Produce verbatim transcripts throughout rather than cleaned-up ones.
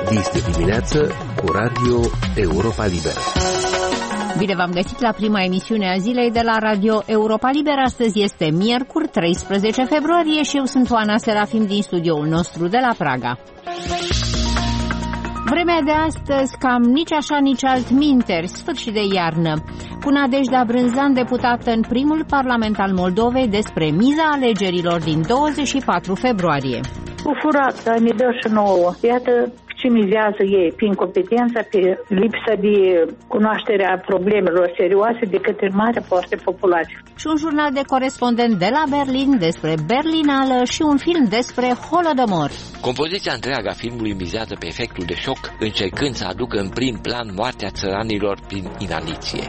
Dis de dimineață cu Radio Europa Liberă. Bine v-am găsit la prima emisiune a zilei de la Radio Europa Liberă. Astăzi este miercuri, treisprezece februarie și eu sunt Oana Serafim din studioul nostru de la Praga. Vremea de astăzi, cam nici așa, nici altminteri, sfârșit de iarnă. Cu Nadejda Brânzan, deputată în primul Parlament al Moldovei, despre miza alegerilor din douăzeci și patru februarie. Cu furat, dar ne dă și nouă. Iată ce mizează ei, prin competența, pe lipsa de cunoașterea problemelor serioase de către mare parte populație. Și un jurnal de corespondent de la Berlin despre Berlinală și un film despre Holodomor. Compoziția întreagă a filmului mizează pe efectul de șoc, încercând să aducă în prim plan moartea țăranilor prin inaniție.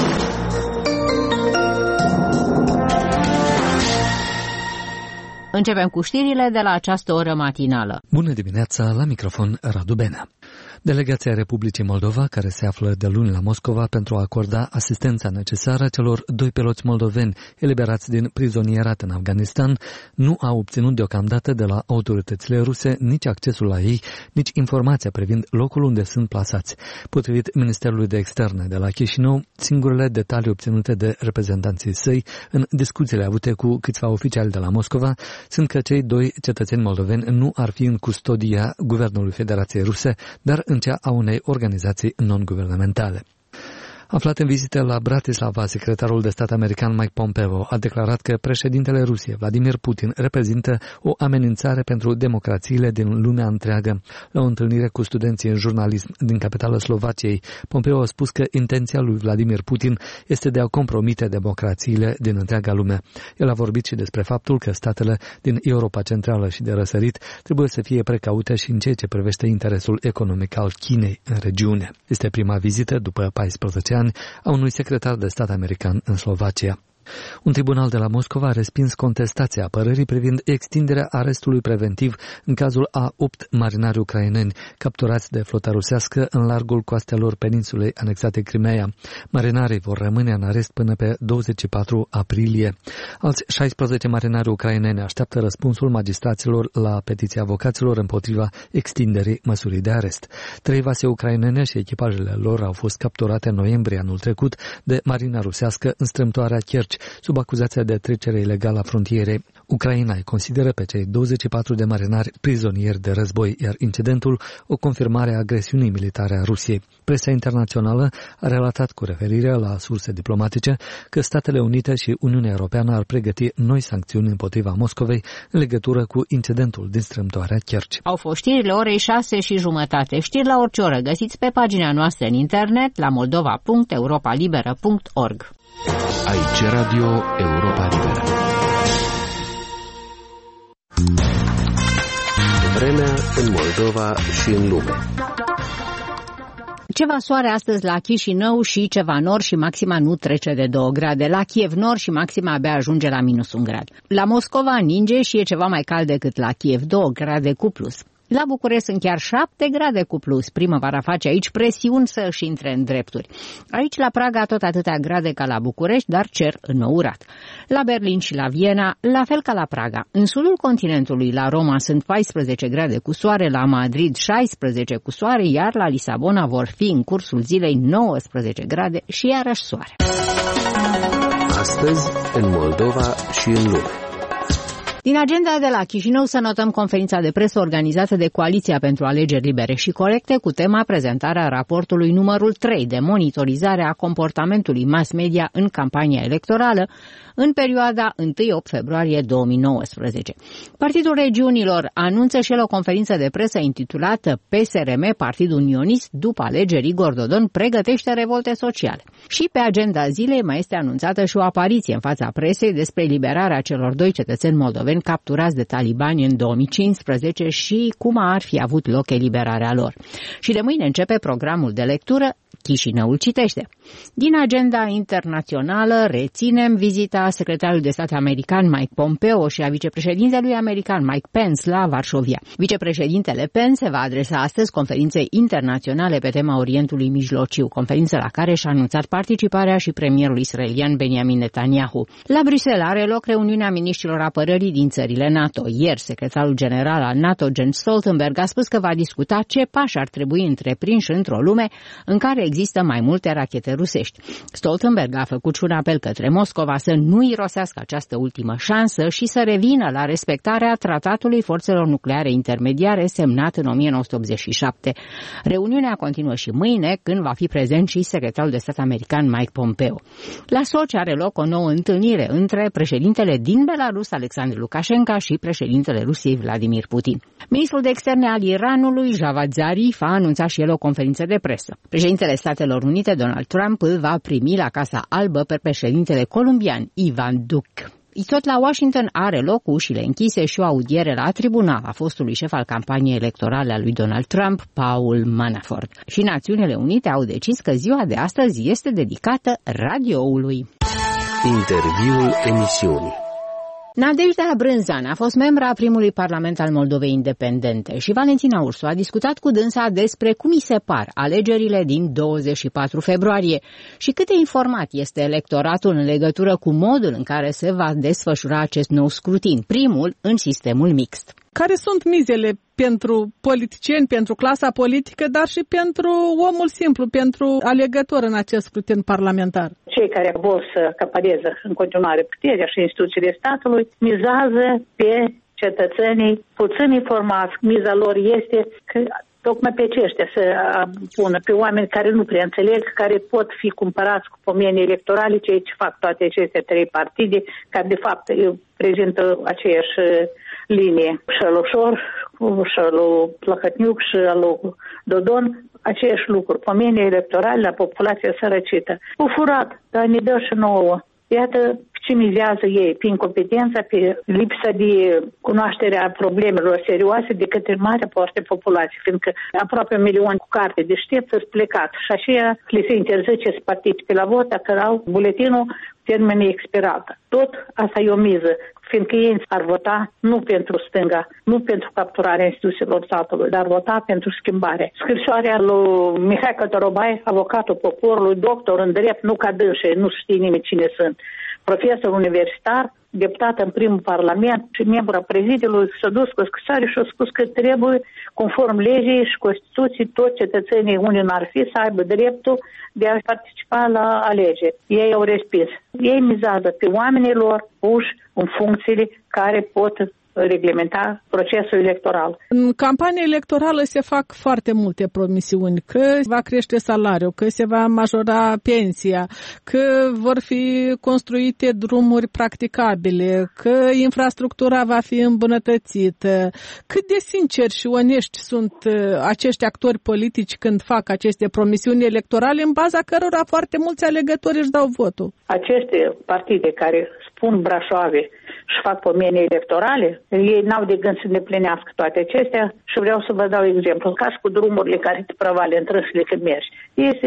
Începem cu știrile de la această oră matinală. Bună dimineața, la microfon Radu Benea. Delegația Republicii Moldova, care se află de luni la Moscova pentru a acorda asistența necesară celor doi piloți moldoveni eliberați din prizonierat în Afganistan, nu a obținut deocamdată de la autoritățile ruse nici accesul la ei, nici informația privind locul unde sunt plasați. Potrivit Ministerului de Externe de la Chișinău, singurele detalii obținute de reprezentanții săi în discuțiile avute cu câțiva oficiali de la Moscova sunt că cei doi cetățeni moldoveni nu ar fi în custodia Guvernului Federației Ruse, dar în cea a unei organizații non-guvernamentale. Aflat în vizită la Bratislava, secretarul de stat american Mike Pompeo a declarat că președintele Rusiei, Vladimir Putin, reprezintă o amenințare pentru democrațiile din lumea întreagă. La o întâlnire cu studenții în jurnalism din capitala Slovaciei, Pompeo a spus că intenția lui Vladimir Putin este de a compromite democrațiile din întreaga lume. El a vorbit și despre faptul că statele din Europa Centrală și de răsărit trebuie să fie precaute și în ceea ce privește interesul economic al Chinei în regiune. Este prima vizită după paisprezece ani a unui secretar de stat american în Slovacia. Un tribunal de la Moscova a respins contestația apărării privind extinderea arestului preventiv în cazul a opt marinari ucraineni capturați de flota rusească în largul coastelor peninsulei anexate Crimeea. Marinarii vor rămâne în arest până pe douăzeci și patru aprilie. Alți șaisprezece marinari ucraineni așteaptă răspunsul magistraților la petiția avocaților împotriva extinderii măsurii de arest. Trei vase ucrainene și echipajele lor au fost capturate în noiembrie anul trecut de marina rusească în strâmtoarea Kerch, sub acuzația de trecere ilegală a frontierei. Ucraina îi consideră pe cei douăzeci și patru de marinari prizonieri de război, iar incidentul o confirmare a agresiunii militare a Rusiei. Presa internațională a relatat cu referire la surse diplomatice că Statele Unite și Uniunea Europeană ar pregăti noi sancțiuni împotriva Moscovei în legătură cu incidentul din strâmtoarea Kerch. Au fost știrile orei șase și jumătate. Știri la orice oră găsiți pe pagina noastră în internet la moldova punct europa liberă punct org. Aici Radio Europa Liberă. Vremea în Moldova și în lume. Ceva soare astăzi la Chișinău și ceva nor și maxima nu trece de două grade. La Kiev nor și maxima abia ajunge la minus un grad. La Moscova ninge și e ceva mai cald decât la Kiev, două grade cu plus. La București sunt chiar șapte grade cu plus. Primăvara face aici presiuni să își intre în drepturi. Aici la Praga tot atâtea grade ca la București, dar cer înourat. La Berlin și la Viena, la fel ca la Praga. În sudul continentului, la Roma, sunt paisprezece grade cu soare, la Madrid șaisprezece cu soare, iar la Lisabona vor fi în cursul zilei nouăsprezece grade și iarăși soare. Astăzi, în Moldova și în lume. Din agenda de la Chișinău să notăm conferința de presă organizată de Coaliția pentru Alegeri Libere și Corecte cu tema prezentarea raportului numărul trei de monitorizare a comportamentului mass media în campania electorală în perioada întâi opt februarie două mii nouăsprezece. Partidul Regiunilor anunță și el o conferință de presă intitulată P S R M, Partidul Unionist, după alegeri, Igor Dodon pregătește revolte sociale. Și pe agenda zilei mai este anunțată și o apariție în fața presei despre eliberarea celor doi cetățeni moldoveni capturați de talibani în două mii cincisprezece și cum ar fi avut loc eliberarea lor. Și de mâine începe programul de lectură Chișinăul citește. Din agenda internațională reținem vizita secretarului de stat american Mike Pompeo și a vicepreședintelui american Mike Pence la Varșovia. Vicepreședintele Pence va adresa astăzi conferinței internaționale pe tema Orientului Mijlociu, conferință la care și-a anunțat participarea și premierul israelian Benjamin Netanyahu. La Bruxelles are loc reuniunea miniștrilor apărării din țările NATO. Ieri, secretarul general al NATO, Jens Stoltenberg, a spus că va discuta ce pași ar trebui întreprinși într-o lume în care există mai multe rachete rusești. Stoltenberg a făcut și un apel către Moscova să nu irosească această ultimă șansă și să revină la respectarea Tratatului Forțelor Nucleare Intermediare semnat în o mie nouă sute optzeci și șapte. Reuniunea continuă și mâine, când va fi prezent și secretarul de stat american Mike Pompeo. La Sochi are loc o nouă întâlnire între președintele din Belarus, Alexandru Lukashenko, și președintele Rusiei, Vladimir Putin. Ministrul de externe al Iranului, Javad Zarif, a anunțat și el o conferință de presă. Președintele Statelor Unite, Donald Trump, îl va primi la Casa Albă pe președintele columbian Ivan Duque. Tot la Washington are loc, cu ușile închise, și o audiere la tribunal a fostului șef al campaniei electorale a lui Donald Trump, Paul Manafort. Și Națiunile Unite au decis că ziua de astăzi este dedicată radioului. Interviul emisiunii. Nadejda Brânzan a fost membra a primului parlament al Moldovei Independente și Valentina Ursu a discutat cu dânsa despre cum îi se par alegerile din douăzeci și patru februarie și cât de informat este electoratul în legătură cu modul în care se va desfășura acest nou scrutin, primul în sistemul mixt. Care sunt mizele pentru politicieni, pentru clasa politică, dar și pentru omul simplu, pentru alegător în acest scrutin parlamentar? Cei care vor să acapareze în continuare puterea și instituțiile statului mizează pe cetățenii puțin informați. Miza lor este că tocmai pe aceștia să pună, pe oameni care nu prea înțeleg, care pot fi cumpărați cu pomeni electorale, cei ce fac toate aceste trei partide, care de fapt prezintă aceeași linie. Și al Ușor, și al Plăhătniuc, și al Dodon, aceeași lucruri. Pomeni electorale la populația sărăcită. Au furat, dar ne dă și nouă. Iată ce mizează ei, pe incompetența, pe lipsa de cunoaștere a problemelor serioase de către marea parte populație, fiindcă aproape un milion cu carte deștept sunt plecat și așa le se interzice să participe la vot dacă au buletinul termenul expirat. Tot asta e o miză, fiindcă ei ar vota nu pentru stânga, nu pentru capturarea instituțiilor statului, dar vota pentru schimbare. Scrisoarea lui Mihai Cătărobai, avocatul poporului, doctor în drept, nu ca dânșe, nu știe nimeni cine sunt, profesor universitar, deputat în primul parlament și membru a prezidiului, s-a dus cu scrisoare și a spus că trebuie, conform legii și Constituției, toți cetățenii unde n-ar fi să aibă dreptul de a participa la alegeri. Ei au respins. Ei mizează pe oamenii lor puși în funcțiile care pot reglementa procesul electoral. În campania electorală se fac foarte multe promisiuni, că va crește salariul, că se va majora pensia, că vor fi construite drumuri practicabile, că infrastructura va fi îmbunătățită. Cât de sinceri și onești sunt acești actori politici când fac aceste promisiuni electorale, în baza cărora foarte mulți alegători își dau votul? Aceste partide care spun brașoave și fac pomeni electorale, ei n-au de gând să îndeplinească toate acestea și vreau să vă dau exemplu. Ca și cu drumurile care te prăvale în trânsile când mergi. Este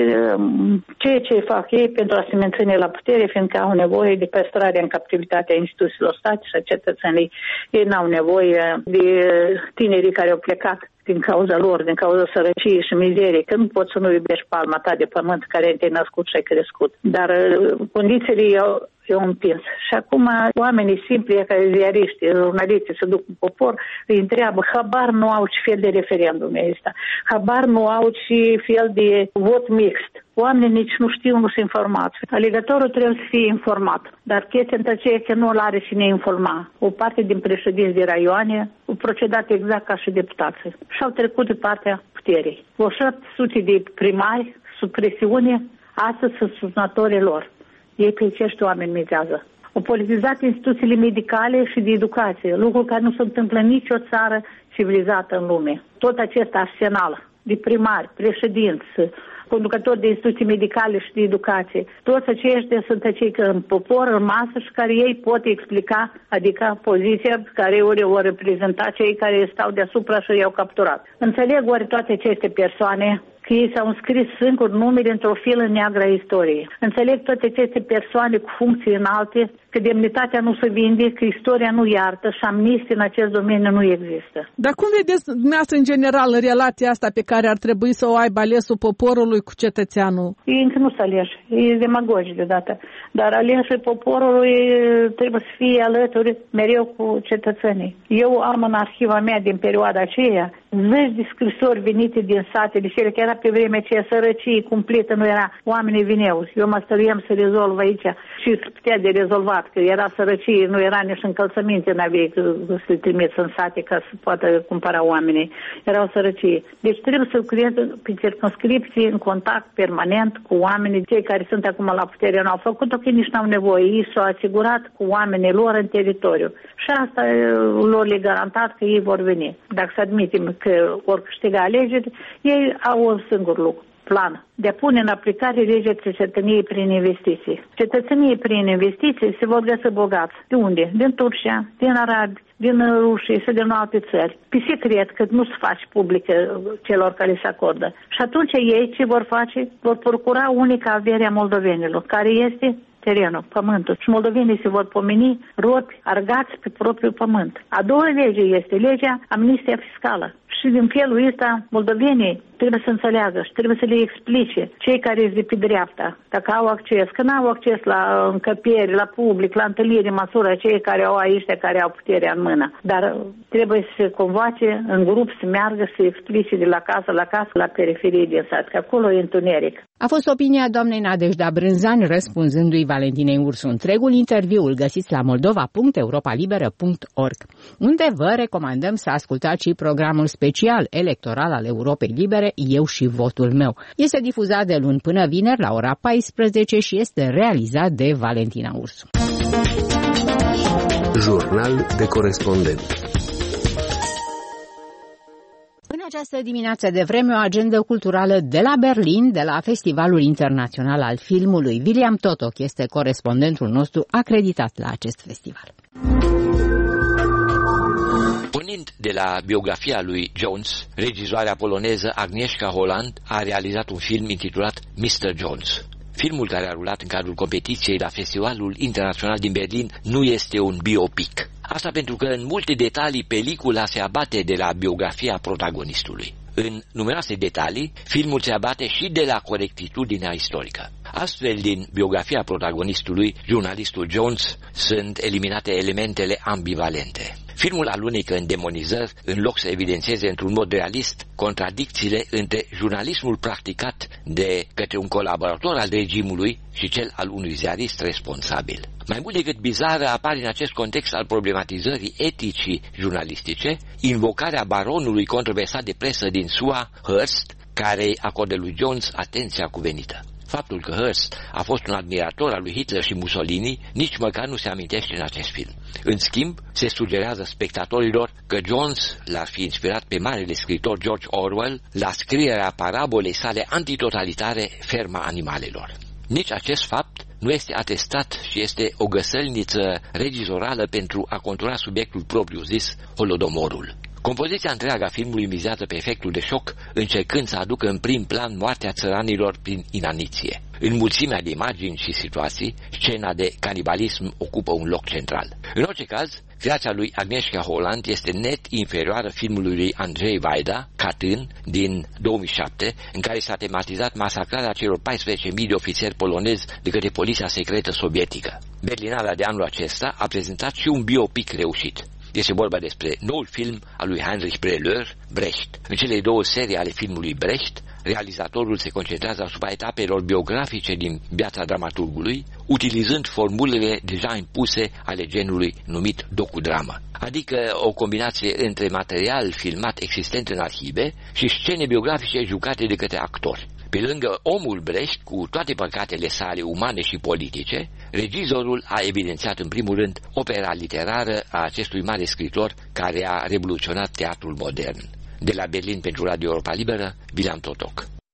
ceea ce fac ei pentru a se menține la putere, fiindcă au nevoie de păstrarea în captivitatea instituțiilor state și a cetățenii. Ei n-au nevoie de tinerii care au plecat din cauza lor, din cauza sărăciei și mizeriei, că nu poți să nu iubești palma ta de pământ care te-ai născut și ai crescut. Dar condițiile eu eu împins. Și acum oamenii simpli, care ziariști, jurnaliști, se duc în popor, îi întreabă, habar nu au ce fel de referendum este, habar nu au ce fel de vot mixt. Oamenii nici nu știu, nu sunt informați. Alegătorul trebuie să fie informat, dar chestia între aceea că nu l-are cine informa. O parte din președinți de raioane au procedat exact ca și deputații și au trecut de partea puterii. O șapte sute de primari sub presiune, astăzi sunt susținătorii lor. Ei pe acești oameni mizează. Au politizat instituțiile medicale și de educație, lucru care nu se întâmplă în nicio țară civilizată în lume. Tot acest arsenal de primari, președinți, conducători de instituții medicale și de educație, toți aceștia sunt cei în popor, în masă și care ei pot explica, adică poziția care ori o reprezenta cei care stau deasupra și i-au capturat. Înțeleg ori toate aceste persoane că ei s-au înscris singuri numele într-o filă neagră a istoriei. Înțeleg toate aceste persoane cu funcții înalte, că demnitatea nu se vinde, că istoria nu iartă și amnistie în acest domeniu nu există. Dar cum vedeți dumneavoastră în general relația asta pe care ar trebui să o aibă alesul poporului cu cetățeanul? Ei încă nu sunt aleși, e demagogi deodată, dar aleșii poporului trebuie să fie alături mereu cu cetățenii. Eu am în arhiva mea din perioada aceea zeci de scrisori venite din satele cele, că era pe vremea aceea sărăcie cumplită, nu era, oamenii vineau. Eu mă stăruiam să rezolv aici și putea de rezolvat, că era sărăcie, nu era nici încălțăminte, n-aveai să-i trimiți în sate ca să poată cumpăra oamenii. Era o sărăcie. Deci trebuie să creeze pe circumscripții în contact permanent cu oamenii, cei care sunt acum la putere n-au făcut-o, că nici n-au nevoie. Ei s-au asigurat cu oamenii lor în teritoriu. Și asta lor le garantat că ei vor veni. Dacă să admitem că vor câștiga alegeri, ei au un singur lucru, plan, de a pune în aplicare legea cetățeniei prin investiții. Cetățenii prin investiții se vor găsi bogați. De unde? Din Turcia, din Arabi, din Rusia și din alte țări. Pe secret, că nu se face publică celor care se acordă. Și atunci ei ce vor face? Vor procura unica avere a moldovenilor, care este terenul, pământul. Și moldovenii se vor pomeni robi, argați pe propriul pământ. A doua lege este legea amnistia fiscală. Și din felul ăsta, moldovenii trebuie să înțeleagă și trebuie să le explice cei care sunt de pe dreapta, dacă au acces, că n-au acces la încăpieri, la public, la întâlniri, în măsură cei care au aici, care au puterea în mână. Dar trebuie să se convoace în grup, să meargă, să explice de la casă la casă, la periferie din sat, că acolo e întuneric. A fost opinia doamnei Nadejda Brânzan, răspunzându-i Valentinei Ursu. Întregul interviu îl găsiți la moldova punct europa liberă punct org, unde vă recomandăm să ascultați și programul special electoral al Europei Libere, Eu și votul meu. Este difuzat de luni până vineri la ora paisprezece și este realizat de Valentina Ursu. Jurnal de corespondent. În această dimineață de vreme, o agendă culturală de la Berlin, de la Festivalul Internațional al Filmului. William Totok este corespondentul nostru acreditat la acest festival. Pornind de la biografia lui Jones, regizoarea poloneză Agnieszka Holland a realizat un film intitulat mister Jones. Filmul, care a rulat în cadrul competiției la Festivalul Internațional din Berlin, nu este un biopic. Asta pentru că în multe detalii pelicula se abate de la biografia protagonistului. În numeroase detalii, filmul se abate și de la corectitudinea istorică. Astfel, din biografia protagonistului, jurnalistul Jones, sunt eliminate elementele ambivalente. Filmul alunecă în demonizări, în loc să evidențieze într-un mod realist contradicțiile între jurnalismul practicat de către un colaborator al regimului și cel al unui ziarist responsabil. Mai mult decât bizară apare în acest context al problematizării eticii jurnalistice invocarea baronului controversat de presă din S U A, Hearst, care acordă lui Jones atenția cuvenită. Faptul că Hearst a fost un admirator al lui Hitler și Mussolini nici măcar nu se amintește în acest film. În schimb, se sugerează spectatorilor că Jones l-ar fi inspirat pe marele scriitor George Orwell la scrierea parabolei sale antitotalitare Ferma animalelor. Nici acest fapt nu este atestat și este o găsălniță regizorală pentru a contura subiectul propriu-zis, Holodomorul. Compoziția întreagă a filmului mizează pe efectul de șoc, încercând să aducă în prim plan moartea țăranilor prin inaniție. În mulțimea de imagini și situații, scena de canibalism ocupă un loc central. În orice caz, creația lui Agnieszka Holland este net inferioară filmului lui Andrzej Wajda, Katyn, din două mii șapte, în care s-a tematizat masacrarea celor paisprezece mii de ofițeri polonezi de către poliția secretă sovietică. Berlinala de anul acesta a prezentat și un biopic reușit. Este vorba despre noul film al lui Heinrich Brelleur, Brecht. În cele două serii ale filmului Brecht, realizatorul se concentrează asupra etapelor biografice din viața dramaturgului, utilizând formulele deja impuse ale genului numit docudramă, adică o combinație între material filmat existent în arhive și scene biografice jucate de către actori. Pe lângă omul Brecht, cu toate păcatele sale umane și politice, regizorul a evidențiat în primul rând opera literară a acestui mare scriitor care a revoluționat teatrul modern. De la Berlin pentru Radio Europa Liberă, William Totok.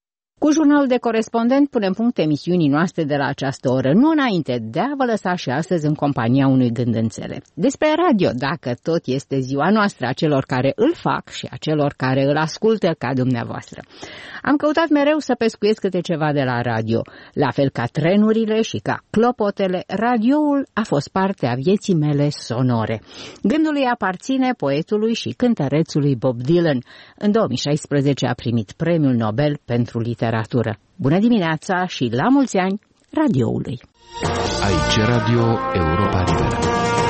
Cu jurnalul de corespondent punem punct emisiunii noastre de la această oră, nu înainte de a vă lăsa și astăzi în compania unui gândânțele. Despre radio, dacă tot este ziua noastră, a celor care îl fac și a celor care îl ascultă ca dumneavoastră. Am căutat mereu să pescuiesc câte ceva de la radio. La fel ca trenurile și ca clopotele, radioul a fost parte a vieții mele sonore. Gândul îi aparține poetului și cântărețului Bob Dylan. În două mii șaisprezece a primit Premiul Nobel pentru literatură. Bună dimineața și la mulți ani radioului! Aici Radio Europa Liberă.